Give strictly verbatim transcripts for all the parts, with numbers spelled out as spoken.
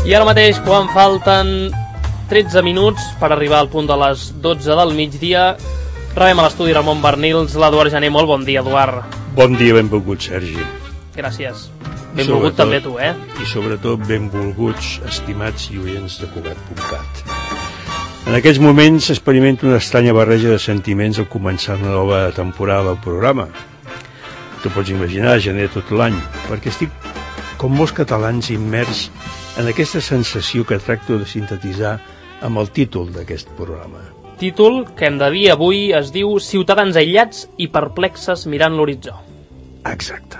I ara mateix, quan falten tretze minuts per arribar al punt de les dotze del migdia, rebem a l'estudi Ramon Bernils, l'Eduard Jané. Molt bon dia, Eduard. Bon dia, benvolgut, Sergi. Gràcies. Benvolgut també tu, eh? I sobretot benvolguts, estimats i oients de Cugat punt cat. En aquests moments experimento una estranya barreja de sentiments al començar una nova temporada del programa. T'ho pots imaginar, gener tot l'any, perquè estic, com molts catalans, immers en aquesta sensació que tracto de sintetitzar amb el títol d'aquest programa. Títol que hem de dir avui es diu Ciutadans aïllats i perplexes mirant l'horitzó. Exacte.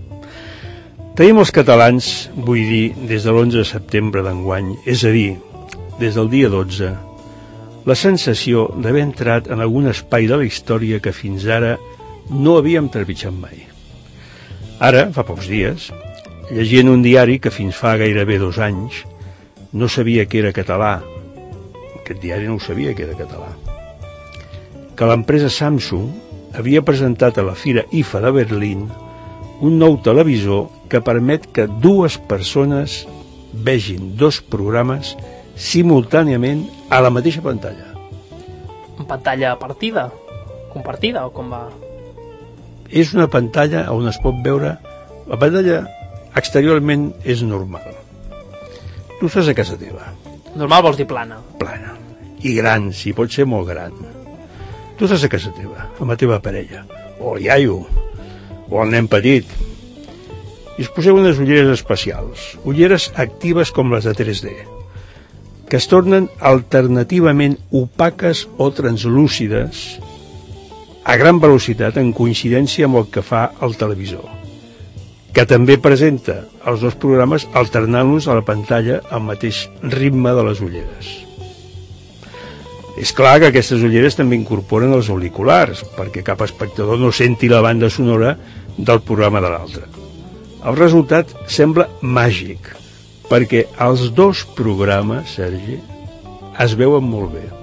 Tenim els catalans, vull dir, des de l'onze de setembre d'enguany, és a dir, des del dia dotze, la sensació d'haver entrat en algun espai de la història que fins ara no havíem trepitjat mai. Ara, fa pocs dies, llegint un diari que fins fa gairebé dos anys no sabia que era català, aquest diari no ho sabia que era català, que l'empresa Samsung havia presentat a la Fira I F A de Berlín un nou televisor que permet que dues persones vegin dos programes simultàniament a la mateixa pantalla. En pantalla partida? Compartida o com va? És una pantalla on es pot veure... La pantalla exteriorment és normal. Tu estàs a casa teva. Normal vols dir plana? Plana. I gran, si pot ser molt gran. Tu estàs a casa teva, amb la teva parella, o el iaio, o el nen petit, i us poseu unes ulleres especials, ulleres actives com les de tres D, que es tornen alternativament opaques o translúcides a gran velocitat en coincidència amb el que fa el televisor, que també presenta els dos programes alternant-los a la pantalla al mateix ritme de les ulleres. És clar que aquestes ulleres també incorporen els auriculars, perquè cap espectador no senti la banda sonora del programa de l'altre. El resultat sembla màgic, perquè els dos programes, Sergi, es veuen molt bé.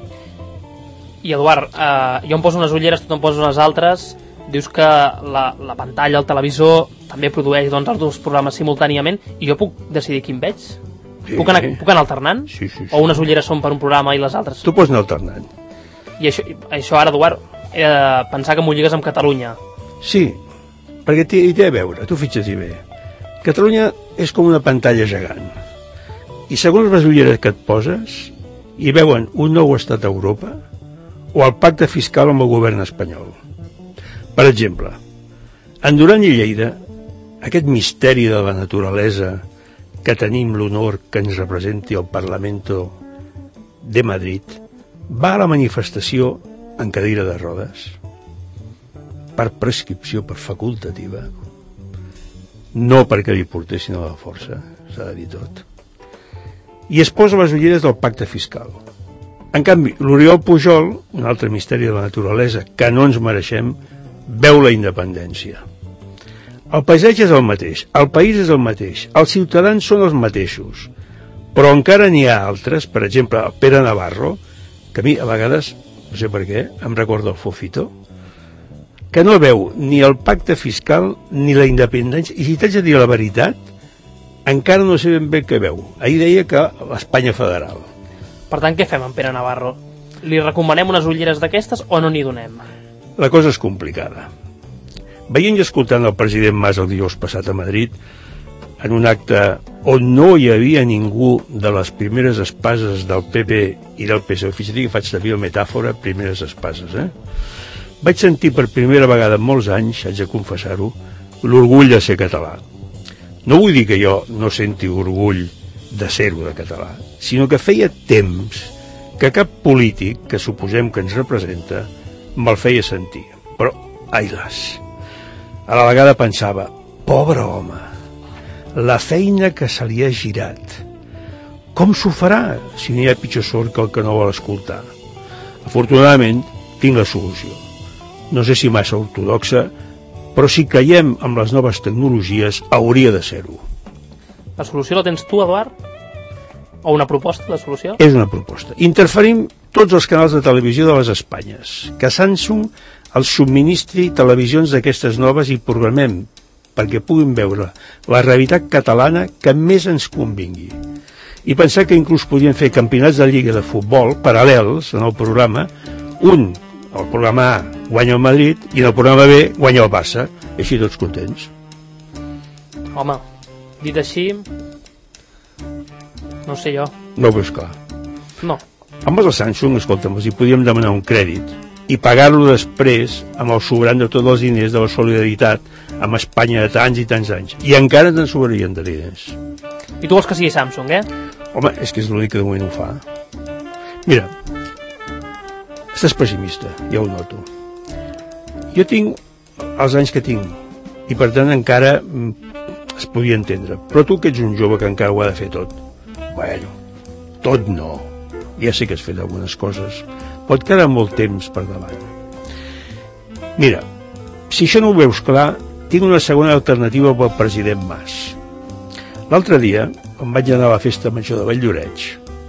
I Eduard, eh, jo em poso unes ulleres, tu em poses unes altres, dius que la, la pantalla, el televisor, també produeix doncs, els dos programes simultàniament, i jo puc decidir quin veig? Sí. Puc, anar, puc anar alternant? Sí, sí, sí. O unes ulleres són per un programa i les altres... Tu pots anar alternant. I això, això ara, Eduard, he de pensar que m'ho lligues amb Catalunya. Sí, perquè té, hi té a veure, tu fixa't-hi bé. Catalunya és com una pantalla gegant. I segons les ulleres que et poses, hi veuen un nou estat a Europa o el pacte fiscal amb el govern espanyol. Per exemple, en Duran i Lleida, aquest misteri de la naturalesa que tenim l'honor que ens representi el Parlamento de Madrid, va a la manifestació en cadira de rodes, per prescripció, per facultativa, no perquè li portessin a la força, s'ha de dir tot, i es posa les ulleres del pacte fiscal. En canvi, l'Oriol Pujol, un altre misteri de la naturalesa que no ens mereixem, veu la independència. El paisatge és el mateix, el país és el mateix, els ciutadans són els mateixos, però encara n'hi ha altres, per exemple, el Pere Navarro, que a mi a vegades, no sé per què, em recorda el Fofito, que no veu ni el pacte fiscal ni la independència, i si t'haig de dir la veritat, encara no sé ben bé què veu. Ahir deia que l'Espanya federal. Per tant, què fem amb Pere Navarro? Li recomanem unes ulleres d'aquestes o no n'hi donem? La cosa és complicada. Veient i escoltant el president Mas el dijous passat a Madrid, en un acte on no hi havia ningú de les primeres espases del P P i del P S O E, fixa't que faig servir la metàfora primeres espases, eh? Vaig sentir per primera vegada en molts anys, haig de confessar-ho, l'orgull de ser català. No vull dir que jo no senti orgull de ser-ho de català, sinó que feia temps que cap polític que suposem que ens representa me'l feia sentir. Però, ai-las, a la vegada pensava, pobre home, la feina que se li ha girat. Com s'ho farà si n'hi ha pitjor sord que el que no vol escoltar? Afortunadament, tinc la solució. No sé si massa ortodoxa, però si caiem amb les noves tecnologies, hauria de ser-ho. La solució la tens tu, Eduard? O una proposta de solució? És una proposta. Interferim tots els canals de televisió de les Espanyes, que Samsung els subministri televisions d'aquestes noves i programem perquè puguin veure la realitat catalana que més ens convingui. i pensar que inclús podien fer campionats de lliga de futbol paral·lels en el programa, un, el programa A, guanya el Madrid, i en el programa B guanya el Barça, i així tots contents. Home, dit així, no sé jo. No ho veus clar. No. Amb els Samsung, escolta'm, els hi podíem demanar un crèdit i pagar-lo després amb el sobrant de tots els diners de la solidaritat amb Espanya de tants i tants anys. I encara te'n sobrarien de diners. I tu vols que sigui Samsung, eh? Home, és que és l'únic que de moment ho fa. Mira, estàs pessimista, ja ho noto. Jo tinc els anys que tinc i per tant encara es podia entendre. Però tu que ets un jove que encara ho ha de fer tot. Bueno, tot no. Ja sé que has fet algunes coses. Pot quedar molt temps per davant. Mira, si això no ho veus clar, tinc una segona alternativa pel president Mas. L'altre dia, quan vaig anar a la festa major de Valldoreix,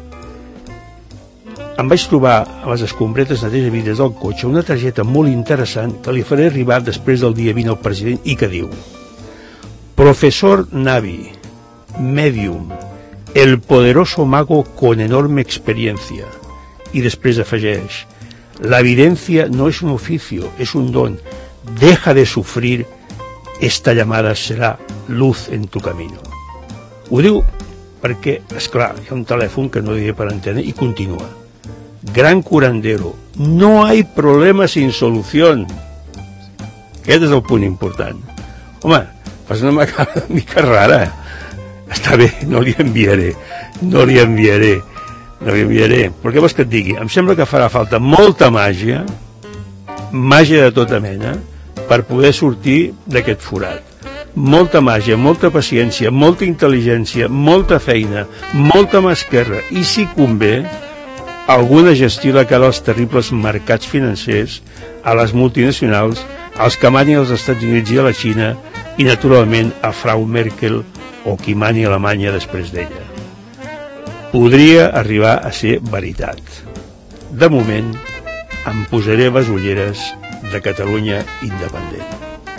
em vaig trobar a les escombretes netejavides del cotxe una targeta molt interessant que li faré arribar després del dia vint al president i que diu: Profesor Navi, medium, el poderoso mago con enorme experiencia. Y después afegeix: la evidencia no es un oficio, es un don. Deja de sufrir, esta llamada será luz en tu camino. Ho diu perquè, esclar, hi ha un telèfon que no diré per antena i continua: gran curandero, no hay problema sin solución. Aquest és el punt important. Home, fas una macabra una mica rara. Està bé, no li enviaré, no li enviaré, no li enviaré. Però què vols que et digui? Em sembla que farà falta molta màgia, màgia de tota mena, per poder sortir d'aquest forat. Molta màgia, molta paciència, molta intel·ligència, molta feina, molta mà esquerra i, si convé, alguna gestió de cara als terribles mercats financers, a les multinacionals, als que manin als Estats Units i a la Xina i, naturalment, a Frau Merkel o qui mani a Alemanya després d'ella. Podria arribar a ser veritat. De moment, em posaré les ulleres de Catalunya independent.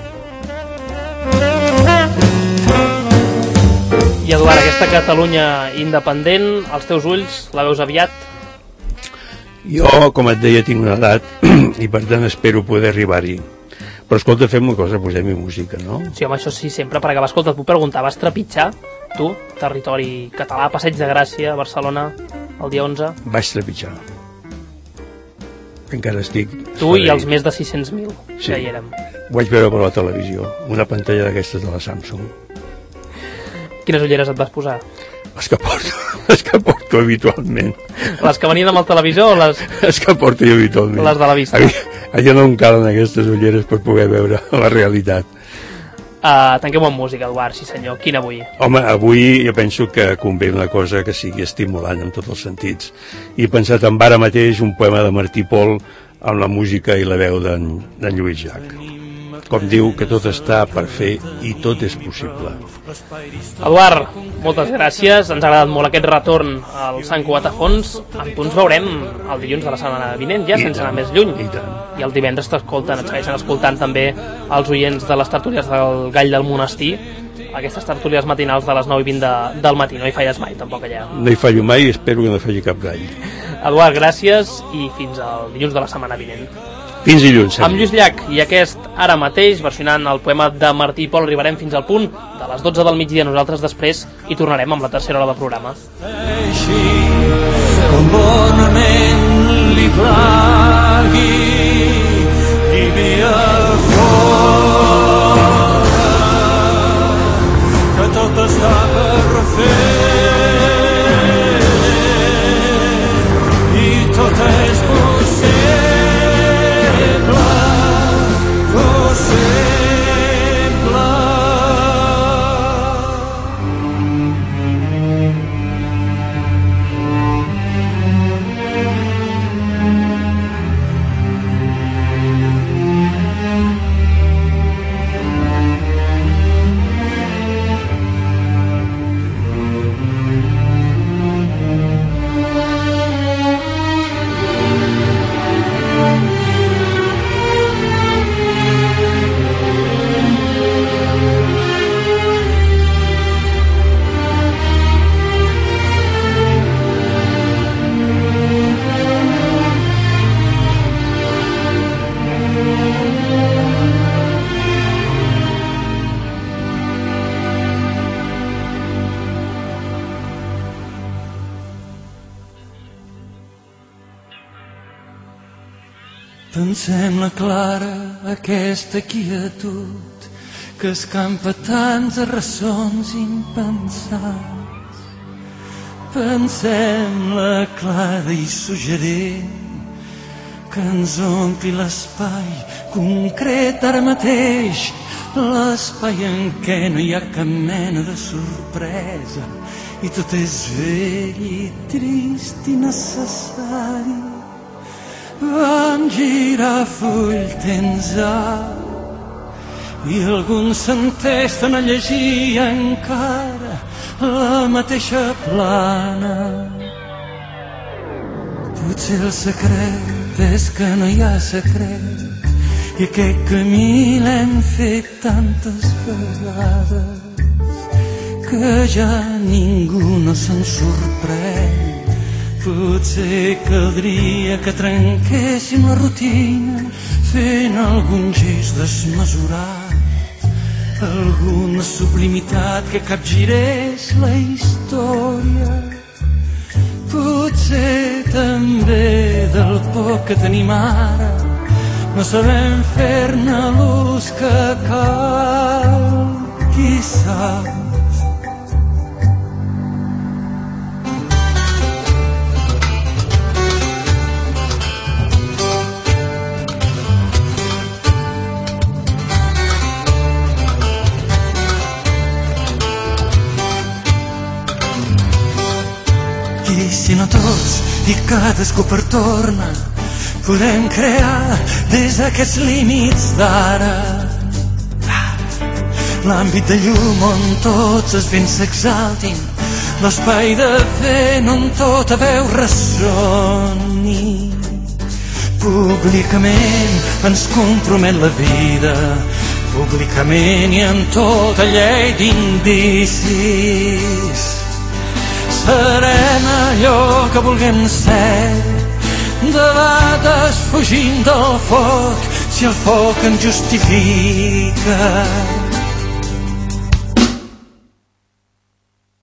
I Eduard, aquesta Catalunya independent, als teus ulls, la veus aviat? Jo, com et deia, tinc una edat i per tant espero poder arribar-hi. Però escolta, fem una cosa, posem-hi música, no? Sí, home, això sí, sempre, perquè, escolta, et puc preguntar, vas trepitjar, tu, territori català, Passeig de Gràcia, Barcelona, el dia onze? Vaig trepitjar. Encara estic... Tu i els més de sis-cents mil sí. que hi érem. Ho vaig veure per la televisió, una pantalla d'aquestes de la Samsung. Quines ulleres et vas posar? Les que porto, les que porto habitualment. Les que venien amb el televisor o les... Les que porto jo habitualment. Les de la vista. A mi no em calen aquestes ulleres per poder veure la realitat. Uh, tanquem amb música, Eduard, sí senyor. Quina avui? Home, avui jo penso que convé una cosa que sigui estimulant en tots els sentits. I he pensat en ara mateix un poema de Martí Pol amb la música i la veu d'en Lluís Llach. Com diu, que tot està per fer i tot és possible. Eduard, moltes gràcies. Ens ha agradat molt aquest retorn al Sant Cugat a Fons. Amb tu ens veurem el dilluns de la setmana vinent, ja, I sense tant, anar més lluny. I, tant. I el divendres t'escolten, et segueixen escoltant també els oients de les tertúlies del Gall del Monestir, aquestes tertúlies matinals de les nou i vint de, del matí. No hi falles mai, tampoc, allà. No hi fallo mai i espero que no faci cap gall. Eduard, gràcies i fins al dilluns de la setmana vinent. Fins dilluns. Amb Lluís Llach i aquest ara mateix, versionant el poema de Martí Pol, arribarem fins al punt de les dotze del migdia. Nosaltres després hi tornarem amb la tercera hora del programa. Com bonament li plagui i via fora, que tot està per fer i tot és possible. Pensem la clara, aquesta quietud que escampa tants ressons impensats. Pensem la clara i suggerent que ens ompli l'espai concret ara mateix, l'espai en què no hi ha cap mena de sorpresa i tot és vell i trist i necessari. Vam girar full tensar i alguns s'entesten a llegir encara la mateixa plana. Potser el secret és que no hi ha secret i aquest camí l'hem fet tantes vegades que ja ningú no se'n sorprèn. Potser caldria que trenquéssim la rutina fent algun gest desmesurat, alguna sublimitat que capgirés la història. Potser també del poc que tenim ara no sabem fer-ne l'ús que cal, qui sap. I si no tots i cadascú per torna podem crear des d'aquests límits d'ara l'àmbit de llum on tots els vents s'exaltin, l'espai de vent on tota veu ressoni. Públicament ens compromet la vida, públicament i amb tota llei d'indicis. Serem allò que vulguem ser, debades fugint del foc, si el foc ens justifica.